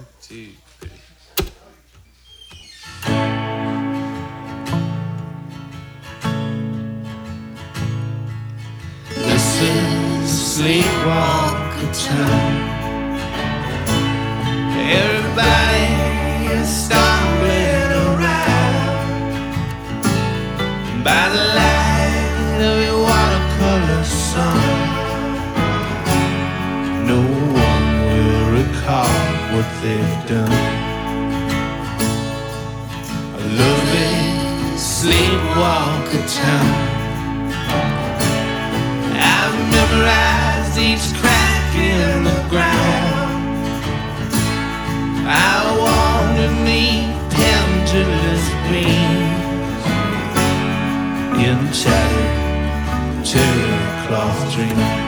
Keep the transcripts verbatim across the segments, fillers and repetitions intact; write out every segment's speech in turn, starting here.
two, three. This is Sleepwalker Town. Everybody is stumbling around by the light of your watercolor sun. No one will recall what they've done. A lovely sleepwalker town. I've memorized each crack in the ground. I wander neath pendulous beams in shattered cherry cloth dreams.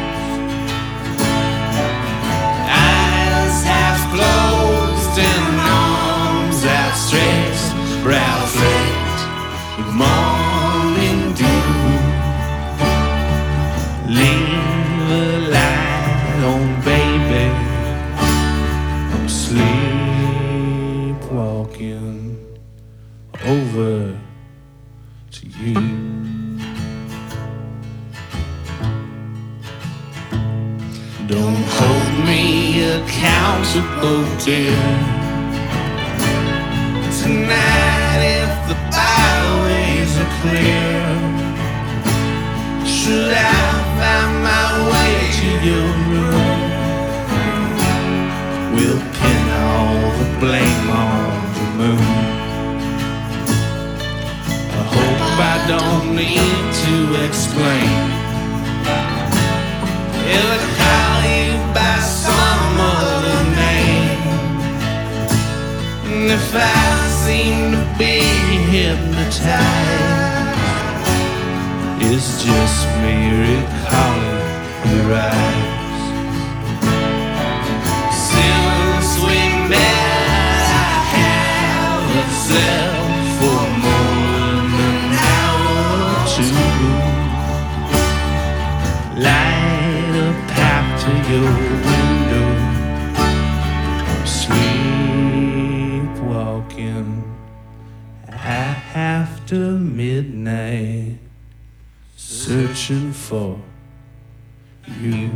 Eyes half closed and arms outstretched, brow flecked with morning dew. Leave a light on, baby. I'm sleepwalking over to you. Don't hold me accountable, dear. Tonight, if the byways are clear, should I find my way to your room, we'll pin all the blame on the moon. I hope I don't need to explain. If I call you by some other name, and if I seem to be hypnotized, it's just me recalling your eyes. Since we met, I haven't slept for more than an hour or two. Light a path to your window. I'm sleepwalking after midnight, searching for you.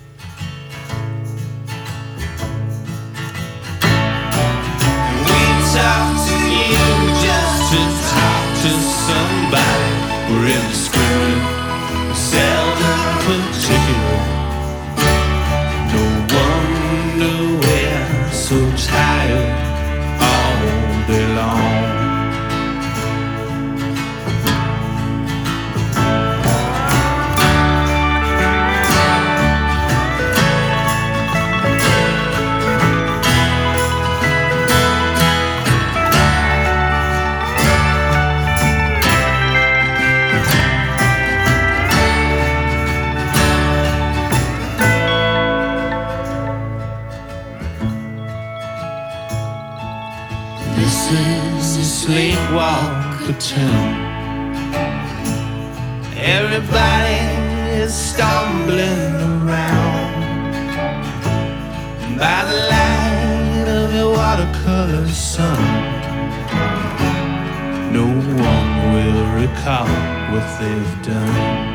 We talk to you just to talk to somebody. We're indiscriminate, seldom particular. No wonder we're so tired all day long. This is a sleepwalker town. Everybody is stumbling around by the light of your watercolor sun. No one will recall what they've done.